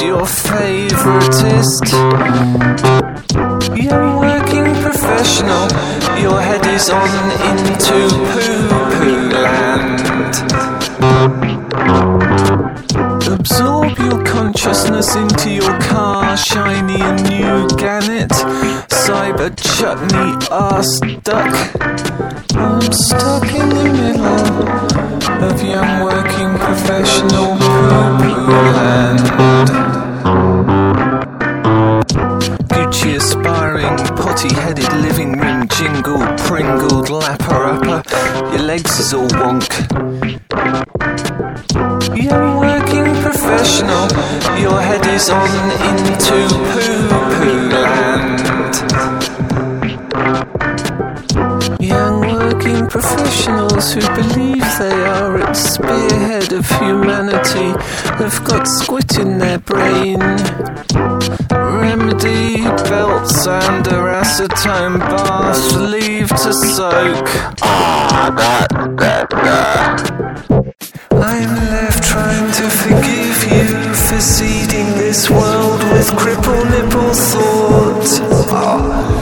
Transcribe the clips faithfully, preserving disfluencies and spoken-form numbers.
your favoritist. Young working professional, your head is on into poo-poo land. Absorb your consciousness into your car, shiny and new Gannet, cyber chutney arse duck. I'm stuck in the middle of young working professional poo-poo land. Gucci aspiring, potty-headed living room jingle, pringled lapper-upper, your legs is all wonk. Young working professional, your head is on into poo-poo land. Young working professionals who believe they are at spearhead of humanity have got squid in their brain. Remedy, belts and acetone bath, leave to soak. Ah, that, that, that. I'm left trying to forgive you for seeding this world with cripple nipple thought. Oh.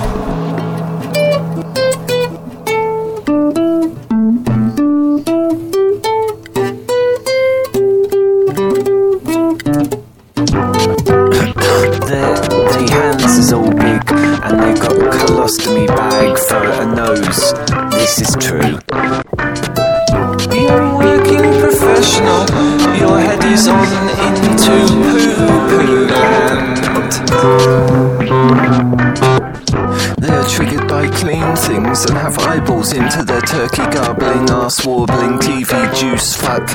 The hands is all big and they got a colostomy bag for a nose. This is true. Young working professional, your head is on into poo-poo land. They are triggered by clean things and have eyeballs into their turkey garbling, arse warbling, T V juice fuck.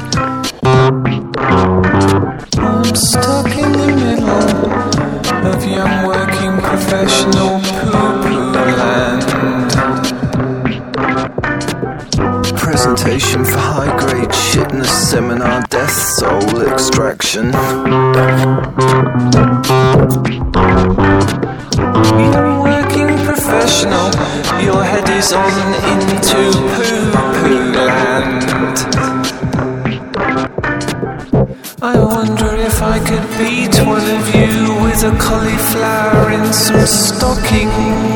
I'm stuck in the middle of young working professional poo-poo land. Presentation for high-grade shitness seminar, death soul extraction. Young working professional, your head is on into poo-poo land. I wonder if I could beat one of you with a cauliflower in some stockings.